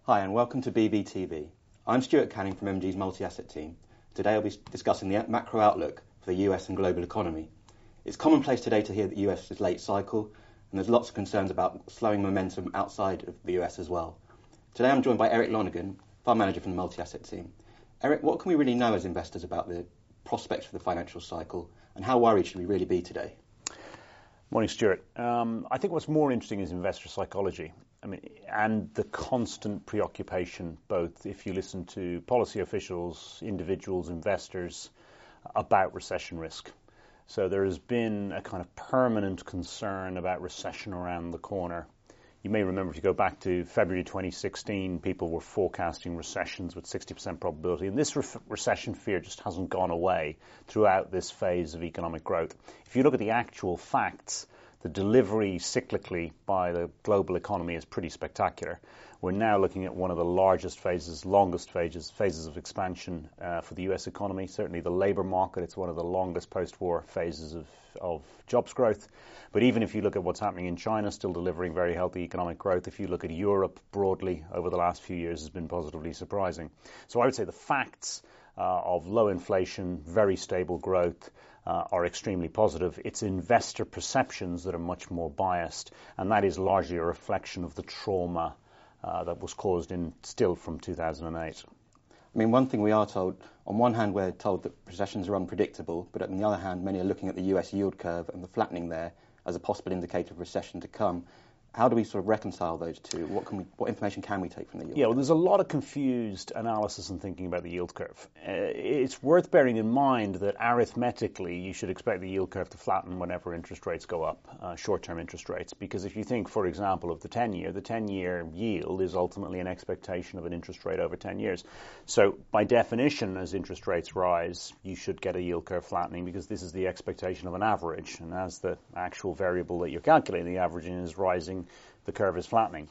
Hi and welcome to BBTV. I'm Stuart Canning from MG's multi-asset team. Today I'll be discussing the macro outlook for the US and global economy. It's commonplace today to hear that the US is late cycle, and there's lots of concerns about slowing momentum outside of the US as well. Today I'm joined by Eric Lonergan, fund manager from the multi-asset team. Eric, what can we really know as investors about the prospects for the financial cycle, and how worried should we really be today? Morning, Stuart. I think what's more interesting is investor psychology. And the constant preoccupation, both if you listen to policy officials, individuals, investors, about recession risk. So there has been a kind of permanent concern about recession around the corner. You may remember if you go back to February 2016, people were forecasting recessions with 60% probability, and this recession fear just hasn't gone away throughout this phase of economic growth. If you look at the actual facts, the delivery cyclically by the global economy is pretty spectacular. We're now looking at one of the largest phases, longest phases of expansion for the US economy. Certainly the labor market, it's one of the longest post-war phases of jobs growth. But even if you look at what's happening in China, still delivering very healthy economic growth. If you look at Europe broadly over the last few years, has been positively surprising. So I would say the facts of low inflation, very stable growth, are extremely positive. It's investor perceptions that are much more biased, and that is largely a reflection of the trauma that was caused still from 2008. One thing we are told, on one hand we're told that recessions are unpredictable, but on the other hand many are looking at the US yield curve and the flattening there as a possible indicator of recession to come. How do we sort of reconcile those two? What information can we take from the yield curve? Well, there's a lot of confused analysis and thinking about the yield curve. It's worth bearing in mind that arithmetically you should expect the yield curve to flatten whenever interest rates go up, short-term interest rates. Because if you think, for example, of the 10-year yield is ultimately an expectation of an interest rate over 10 years. So by definition, as interest rates rise, you should get a yield curve flattening because this is the expectation of an average. And as the actual variable that you're calculating, the averaging is rising, the curve is flattening.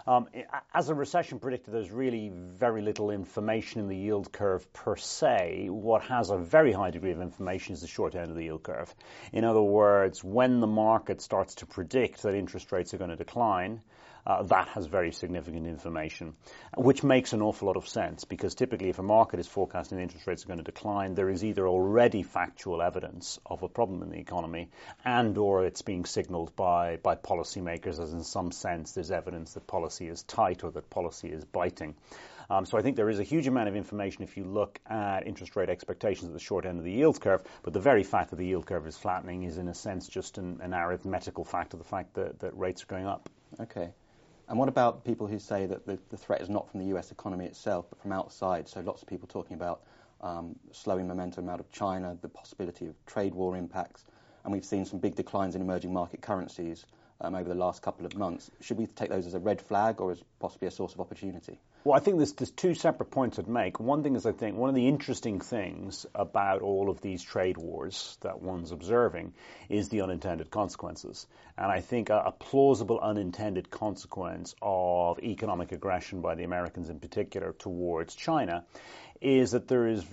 As a recession predictor, there's really very little information in the yield curve per se. What has a very high degree of information is the short end of the yield curve. In other words, when the market starts to predict that interest rates are going to decline, that has very significant information, which makes an awful lot of sense because typically if a market is forecasting interest rates are going to decline, there is either already factual evidence of a problem in the economy and or it's being signaled by policymakers as in some sense there's evidence that policy is tight or that policy is biting. So I think there is a huge amount of information if you look at interest rate expectations at the short end of the yield curve, but the very fact that the yield curve is flattening is in a sense just an arithmetical fact of the fact that rates are going up. Okay. And what about people who say that the threat is not from the US economy itself, but from outside? So lots of people talking about slowing momentum out of China, the possibility of trade war impacts, and we've seen some big declines in emerging market currencies over the last couple of months. Should we take those as a red flag or as possibly a source of opportunity? Well, I think there's two separate points I'd make. One thing is I think one of the interesting things about all of these trade wars that one's observing is the unintended consequences. And I think a plausible unintended consequence of economic aggression by the Americans in particular towards China is that there is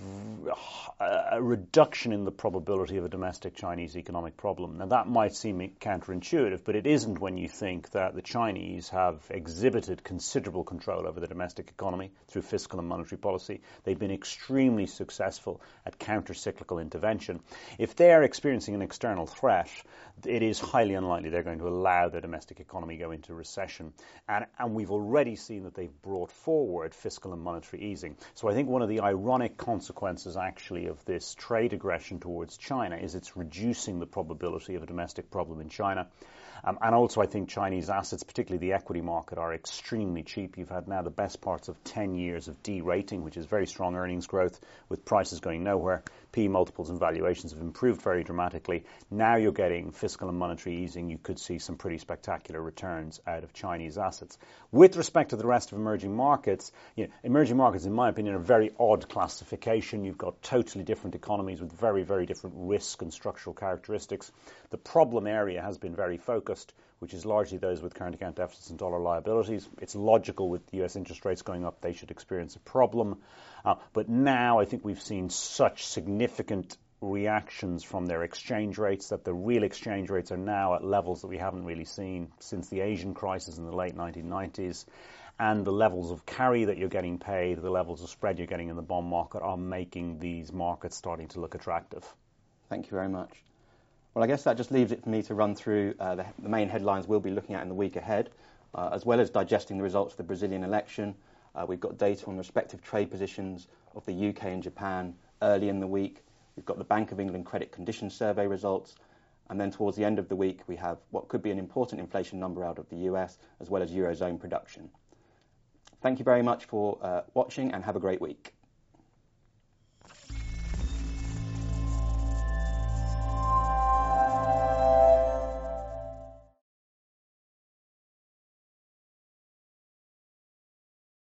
a reduction in the probability of a domestic Chinese economic problem. Now, that might seem counterintuitive, but it isn't when you think that the Chinese have exhibited considerable control over the domestic economy through fiscal and monetary policy. They've been extremely successful at counter-cyclical intervention. If they're experiencing an external threat, it is highly unlikely they're going to allow their domestic economy go into recession. And we've already seen that they've brought forward fiscal and monetary easing. So I think one of the ironic consequences actually of this trade aggression towards China is it's reducing the probability of a domestic problem in China. And also I think Chinese assets, particularly the equity market, are extremely cheap. You've had now the best parts of 10 years of derating, which is very strong earnings growth with prices going nowhere. P multiples and valuations have improved very dramatically. Now you're getting fiscal and monetary easing. You could see some pretty spectacular returns out of Chinese assets. With respect to the rest of emerging markets, emerging markets, in my opinion, are a very odd classification. You've got totally different economies with very, very different risk and structural characteristics. The problem area has been very focused, which is largely those with current account deficits and dollar liabilities. It's logical with US interest rates going up, they should experience a problem. But now I think we've seen such significant reactions from their exchange rates, that the real exchange rates are now at levels that we haven't really seen since the Asian crisis in the late 1990s. And the levels of carry that you're getting paid, the levels of spread you're getting in the bond market are making these markets starting to look attractive. Thank you very much. Well, I guess that just leaves it for me to run through the main headlines we'll be looking at in the week ahead, as well as digesting the results of the Brazilian election. We've got data on respective trade positions of the UK and Japan early in the week. We've got the Bank of England Credit Conditions Survey results. And then towards the end of the week, we have what could be an important inflation number out of the US, as well as Eurozone production. Thank you very much for watching, and have a great week.